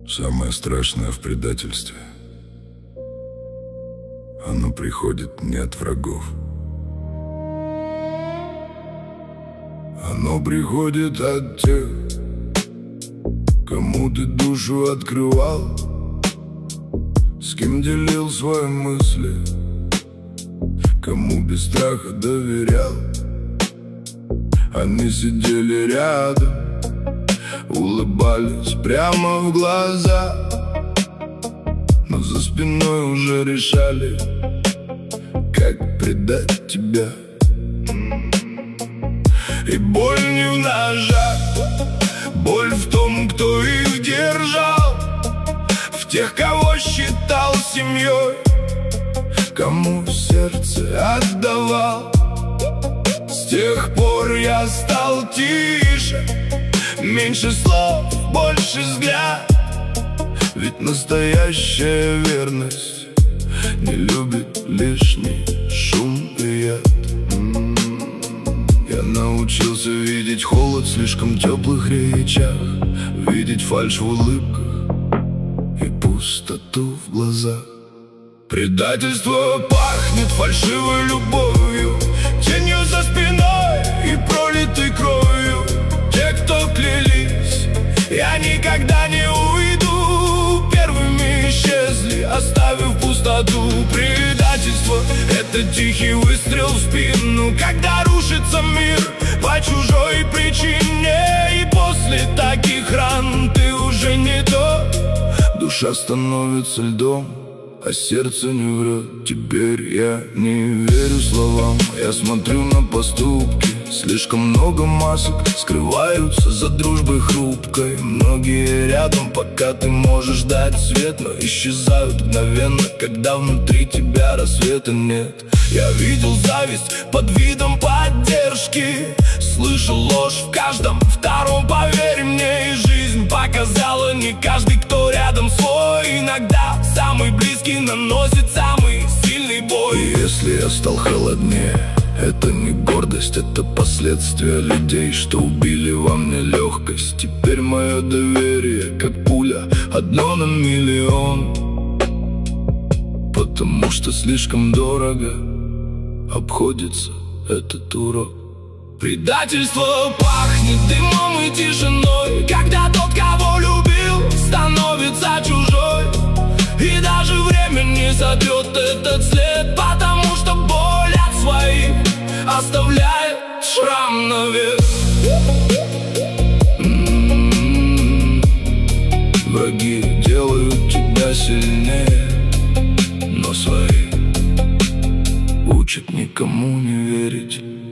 Самое страшное в предательстве — оно приходит не от врагов. Оно приходит от тех, кому ты душу открывал, с кем делил свои мысли, кому без страха доверял. Они сидели рядом, улыбались прямо в глаза, но за спиной уже решали, как предать тебя. И боль не в ножах, боль в том, кто их держал, в тех, кого считал семьей, кому сердце отдавал. С тех пор я стал тише, меньше слов, больше взгляд. Ведь настоящая верность не любит лишний шум и яд. Я научился видеть холод в слишком теплых речах, видеть фальшь в улыбках и пустоту в глазах. Предательство пахнет фальшивой любовью, тенью за спиной и пролитой кровью. Те, кто клялись, я никогда не уйду, первыми исчезли, оставив пустоту. Предательство — это тихий выстрел в спину, когда рушится мир по чужой причине. И после таких ран ты уже не то. Душа становится льдом, а сердце не врет. Теперь я не верю словам, я смотрю на поступки. Слишком много масок скрываются за дружбой хрупкой. Многие рядом, пока ты можешь дать свет, но исчезают мгновенно, когда внутри тебя рассвета нет. Я видел зависть под видом поддержки, слышал ложь в каждом втором. Поверь мне, и жизнь показала, не каждый, кто рядом, свой. Иногда самый близкий наносит самый сильный бой. И если я стал холоднее, это не гордость, это последствия людей, что убили во мне легкость. Теперь мое доверие, как пуля, одно на миллион, потому что слишком дорого обходится этот урок. Предательство пахнет дымом и тишиной, когда тот, кого любил, становится чужой. И даже время не сотрет этот след, потому что боль от своих оставляет шрам навек. Враги делают тебя сильнее, но свои учат никому не верить.